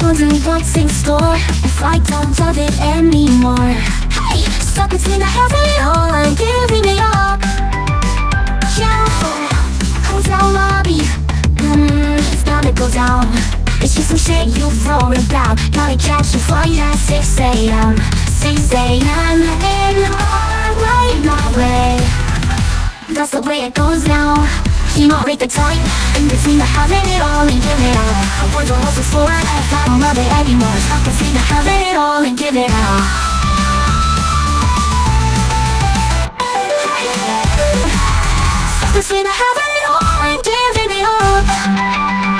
wondering what's in store if I don't love it anymore. Hey, stuck between the having it all and giving it up. Yeah, hotel lobby, it's gonna go down. It's just some shit you throw about. Gotta catch a flight at 6 a.m. 6 a.m. in our right my way. That's the way it goes now. You know, break the time in between the having it all and give it out. I wonder what's before if I don't love it anymore. Stuck between the having it all and give it out. Stuck between the having it all and giving it up.